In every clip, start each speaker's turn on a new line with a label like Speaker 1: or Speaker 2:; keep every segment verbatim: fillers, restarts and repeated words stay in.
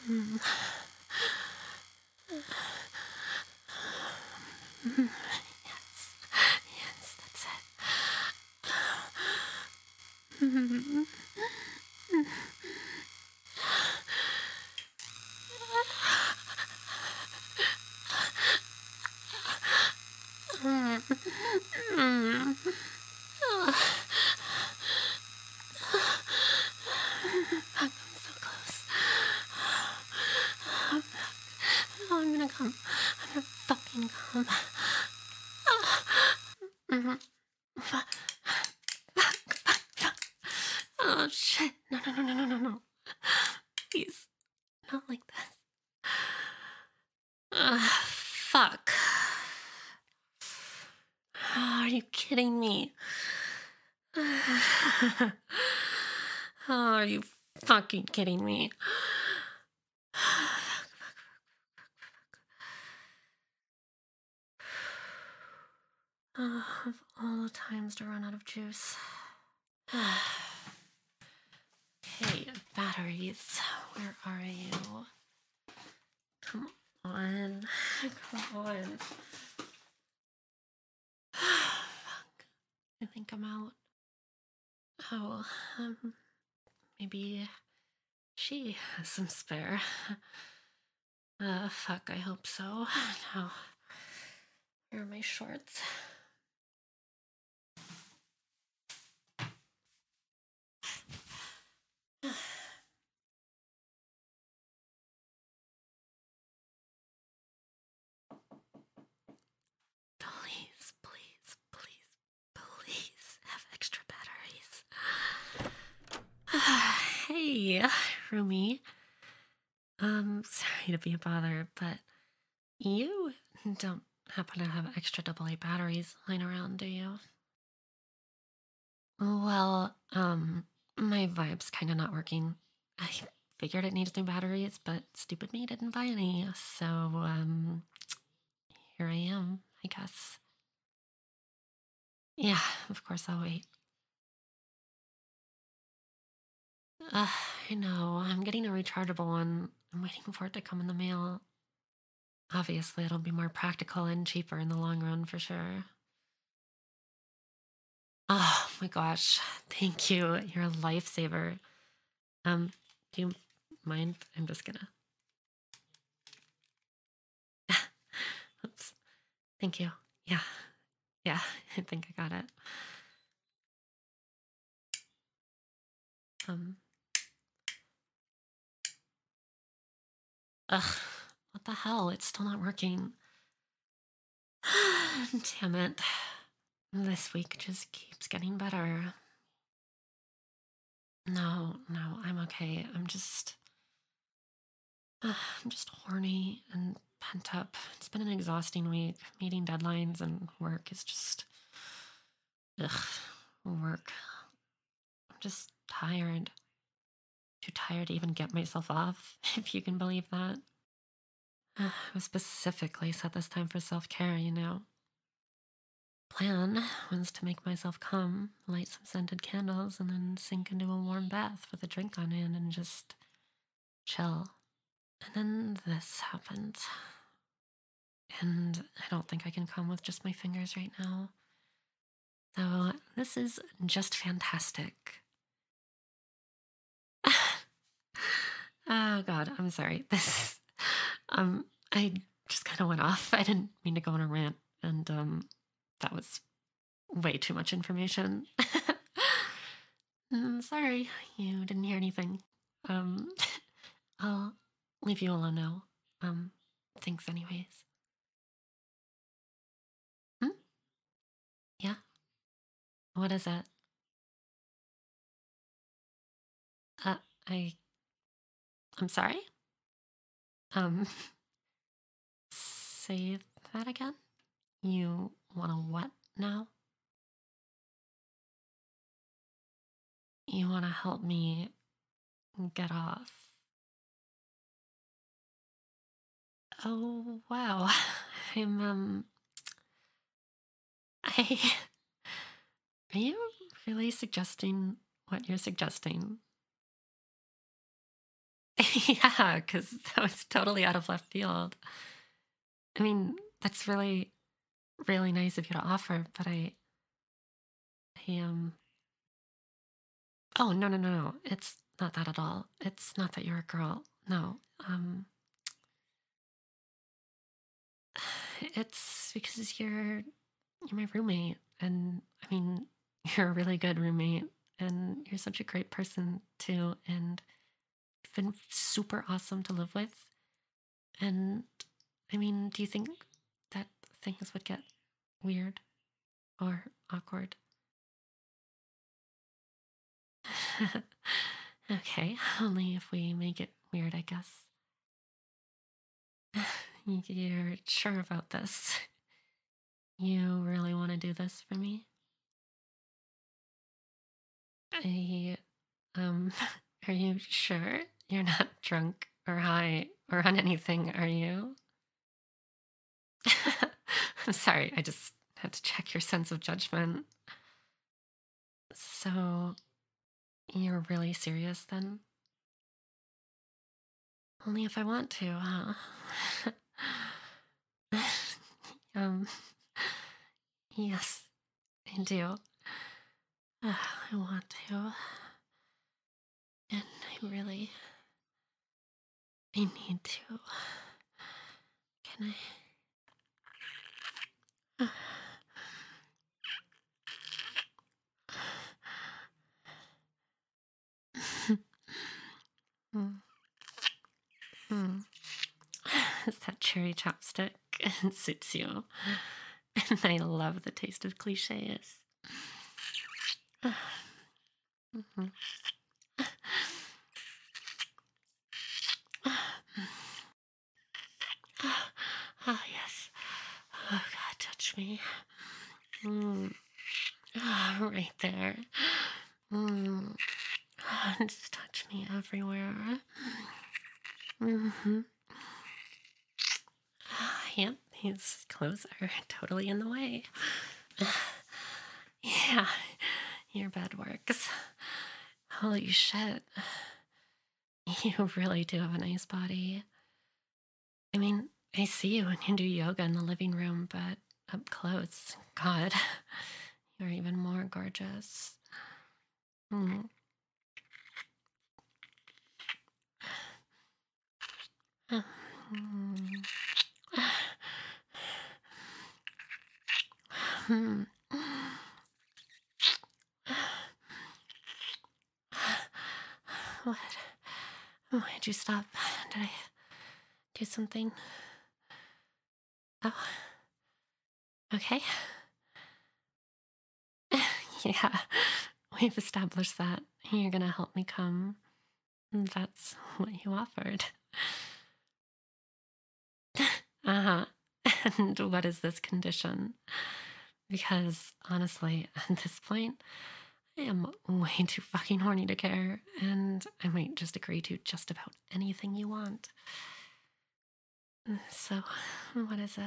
Speaker 1: Mm. Yes. Yes, that's it. Mm. Mm. Mm. I'm so close. I'm, I'm gonna come. I'm gonna fucking come. Mhm. Fuck. Fuck. Fuck. Fuck. Oh shit. No, no, no, no, no, no, no. Please. Not like this. Uh, fuck. Are you kidding me? Oh, are you fucking kidding me? Oh, of all the times to run out of juice. Hey, batteries, where are you? Come on. Come on. Fuck. I think I'm out. Oh, um, maybe she has some spare. Uh, fuck, I hope so. Now, where are my shorts? Please, please, please, please have extra batteries. Hey, Rumi. Um, sorry to be a bother, but you don't happen to have extra double A batteries lying around, do you? Well, um, my vibe's kind of not working. I figured it needs new batteries, but stupid me didn't buy any, so, um, here I am, I guess. Yeah, of course I'll wait. Uh, I know, I'm getting a rechargeable one. I'm waiting for it to come in the mail. Obviously, it'll be more practical and cheaper in the long run for sure. Oh my gosh, thank you. You're a lifesaver. Um, do you mind? I'm just gonna. Oops. Thank you. Yeah, yeah, I think I got it. Um, ugh, what the hell? It's still not working. Damn it. This week just keeps getting better. No, no, I'm okay. I'm just, uh, I'm just horny and pent up. It's been an exhausting week. Meeting deadlines and work is just, ugh, work. I'm just tired. Too tired to even get myself off, if you can believe that. Uh, I specifically set this time for self care, you know. Plan was to make myself come, light some scented candles, and then sink into a warm bath with a drink on hand and just chill. And then this happened. And I don't think I can come with just my fingers right now. So this is just fantastic. Oh god, I'm sorry. This um I just kind of went off. I didn't mean to go on a rant, and um that was way too much information. Mm, sorry, you didn't hear anything. Um I'll leave you alone now. Um thanks anyways. Hmm? Yeah? What is it? Uh I I'm sorry? Um say that again? You want to what now? You want to help me get off? Oh, wow. I'm, um, I. Are you really suggesting what you're suggesting? Yeah, because that was totally out of left field. I mean, that's really, really nice of you to offer, but I, I um, oh no, no, no, no, it's not that at all. It's not that you're a girl. No, um, it's because you're you're my roommate, and I mean, you're a really good roommate, and you're such a great person too, and you've been super awesome to live with. And I mean, do you think that things would get weird or awkward? Okay, only if we make it weird, I guess. You're sure about this? You really want to do this for me? I, um, are you sure you're not drunk or high or on anything, are you? I'm sorry, I just had to check your sense of judgment. So, you're really serious then? Only if I want to, huh? um, yes, I do. Uh, I want to. And I really, I need to. Can I? Mm, mm. It's that cherry chopstick. It suits you. And I love the taste of cliches. Mhm. Ah, yes. Oh, God, touch me. Mm. Ah, right there. Mm. Ah, just touch me everywhere. Mm-hmm. Ah, yep, his clothes are totally in the way. Yeah, your bed works. Holy shit. You really do have a nice body. I mean, I see you when you do yoga in the living room, but up close, God, you're even more gorgeous. Mm. Mm. Hmm. What? Why'd you stop? Did I do something? Oh, okay. Yeah, we've established that. You're gonna help me come. That's what you offered. Uh huh. And what is this condition? Because honestly, at this point, I am way too fucking horny to care, and I might just agree to just about anything you want. So, what is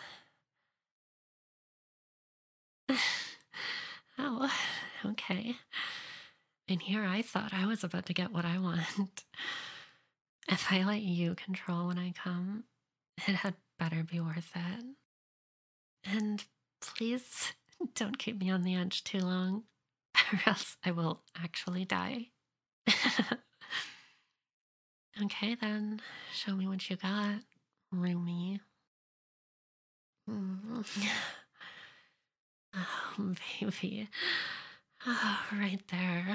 Speaker 1: it? Oh, okay. And here I thought I was about to get what I want. If I let you control when I come, it had better be worth it. And please don't keep me on the edge too long, or else I will actually die. Okay, then, show me what you got, Roomy. Mm. Oh, baby. Oh, right there.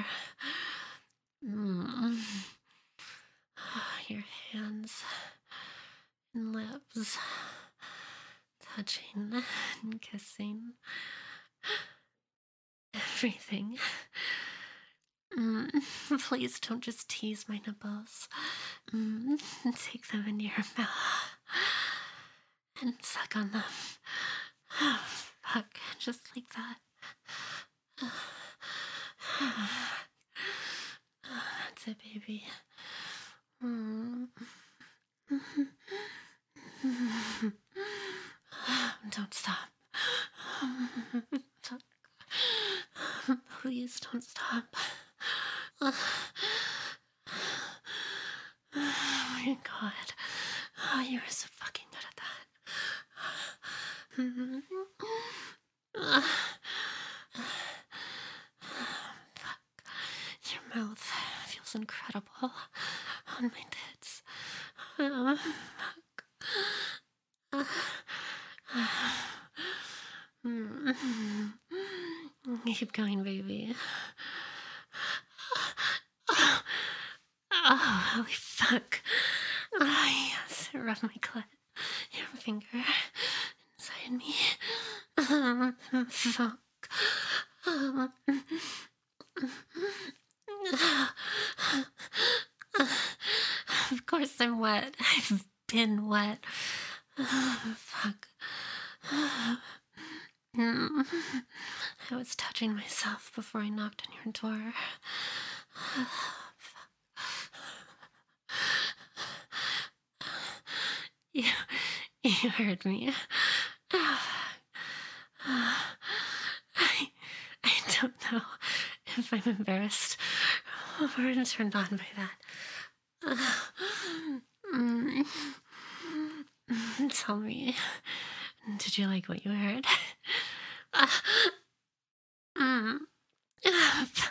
Speaker 1: Mm. Your hands and lips touching and kissing everything. Mm. Please don't just tease my nipples. Mm. Take them into your mouth and suck on them. Oh, fuck, just like that. That's it, baby. Mm. Don't stop. Please don't stop. my god. Oh, you were so fucking good at that. Mhm. Ah, fuck. Your mouth feels incredible on my tits. Um, fuck. Ah. Mm. Keep going, baby. Oh, holy fuck. Ah, yes, rub my clit. Your finger inside me. Um, fuck. Um, of course I'm wet. I've been wet. Oh, fuck. Mm. I was touching myself before I knocked on your door. You, you heard me. I, I don't know if I'm embarrassed or turned on by that. Mm. Tell me, did you like what you heard? Mm. Fuck.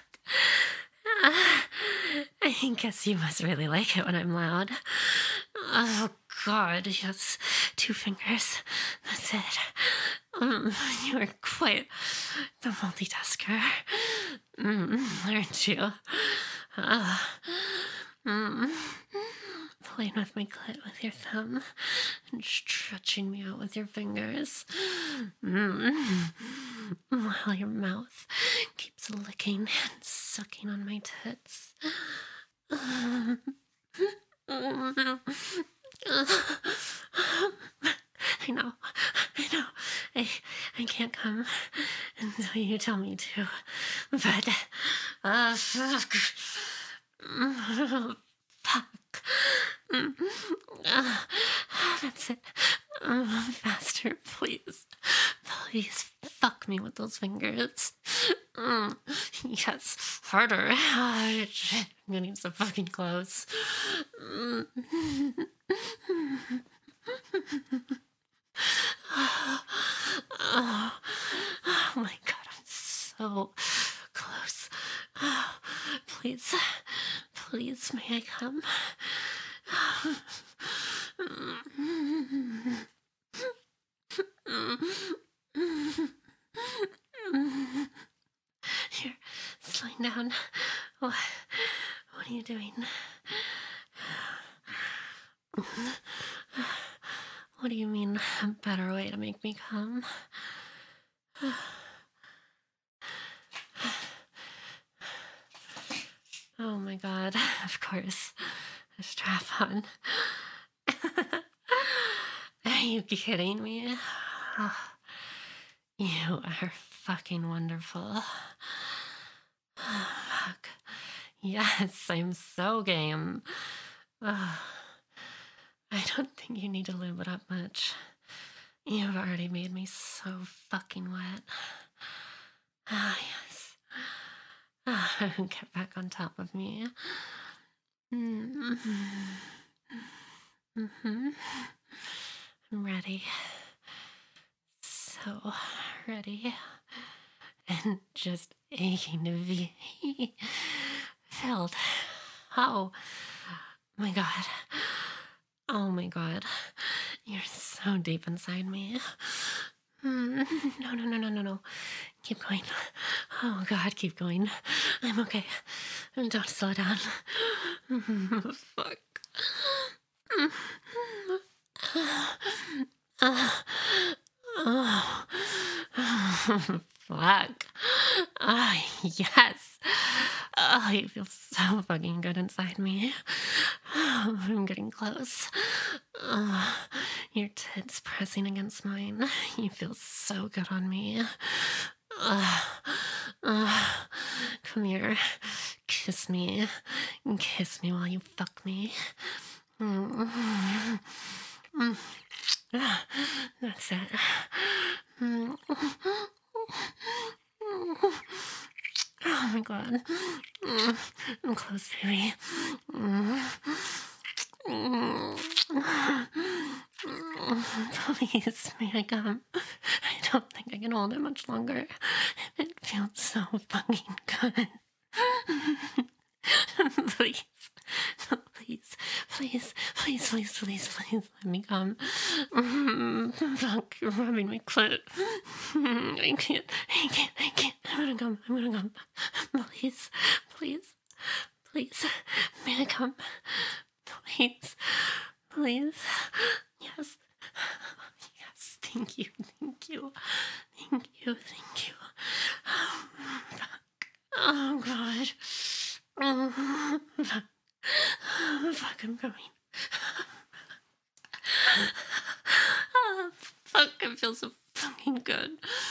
Speaker 1: I guess you must really like it when I'm loud. Oh god, yes. Two fingers. That's it. Um, you are quite the multitasker. Mm, aren't you? Uh, mm, playing with my clit with your thumb and stretching me out with your fingers. Mm, while your mouth keeps licking and sucking on my tits. I know, I know, I, I can't come until you tell me to, but, uh, fuck, fuck, uh, that's it, um, faster, please, please, fuck me with those fingers, mm, yes, harder, oh, shit, I'm getting so fucking close, mm. Oh, oh, oh my god, I'm so close. Oh, please, please, may I come? Here, slowing down. What, what are you doing? What do you mean, a better way to make me come? Oh my god, of course. A strap on. Are you kidding me? Oh, you are fucking wonderful. Oh, fuck. Yes, I'm so game. Oh, I don't think you need to lube it up much. You've already made me so fucking wet. Ah, yes. Ah, get back on top of me. Mm-hmm. Mm-hmm. I'm ready. So ready. And just aching to be filled. Oh my god. Oh my god. You're so deep inside me. Mm, no, no, no, no, no, no. Keep going. Oh god, keep going. I'm okay. Don't slow down. Fuck. Fuck. Ah, yes. Oh, you feel so fucking good inside me. Oh, I'm getting close. Oh, your tits pressing against mine. You feel so good on me. Uh, uh, come here. Kiss me. Kiss me while you fuck me. Mm. Mm. That's it. Mm. Oh my god. Mm. I'm close, baby. Mm. Please, may I come? I don't think I can hold it much longer. It feels so fucking good. Please, please, please, please, please, please, please let me come. Fuck, you're rubbing my clit. I can't, I can't, I can't. I'm gonna come, I'm gonna come. Please, please, please, may I come? Please, please. Yes, yes, thank you, thank you, thank you, thank you. Oh, God. Oh, fuck. Oh, fuck, I'm coming. Oh, fuck, it feels so fucking good.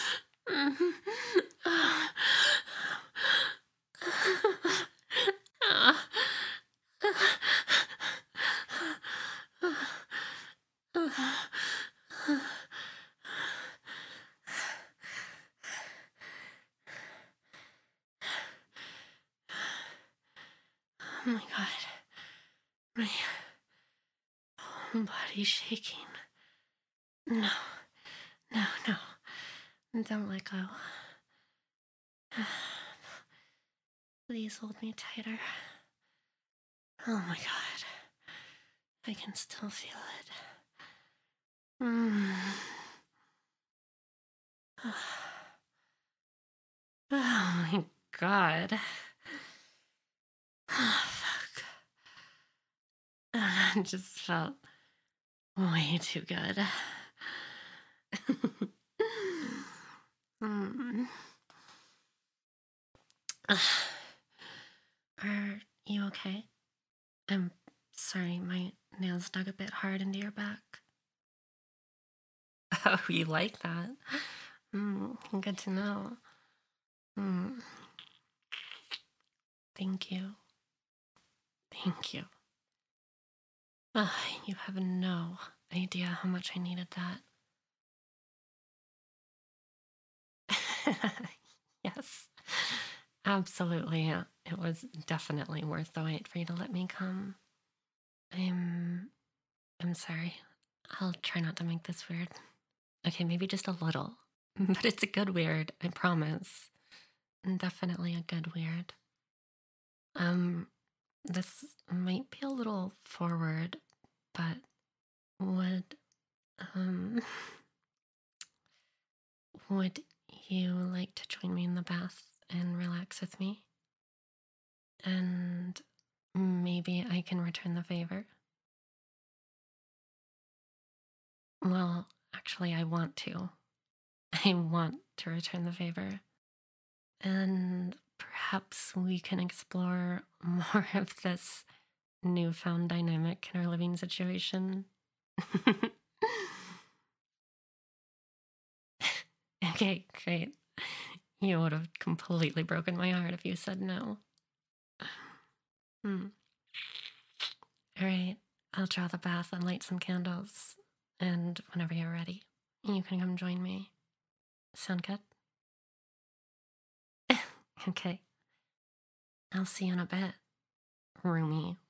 Speaker 1: Oh my God. My whole body's shaking. No, no, no. Don't let go. Please hold me tighter. Oh my God. I can still feel it. Mm. Oh my God. Oh, fuck. That just felt way too good. mm. Are you okay? I'm sorry, my nails dug a bit hard into your back. Oh, you like that? Mm, good to know. Mm. Thank you. Thank you. Ah, you have no idea how much I needed that. Yes, absolutely. uh, It was definitely worth the wait for you to let me come. I'm I'm sorry. I'll try not to make this weird. Okay, maybe just a little. But it's a good weird, I promise. Definitely a good weird. Um, this might be a little forward, but would um would you like to join me in the bath and relax with me? And maybe I can return the favor? Well, actually, I want to. I want to return the favor. And perhaps we can explore more of this newfound dynamic in our living situation. Okay, great. You would have completely broken my heart if you said no. Hmm. All right, I'll draw the bath and light some candles. And whenever you're ready, you can come join me. Sound good? Okay, I'll see you in a bit, roomie.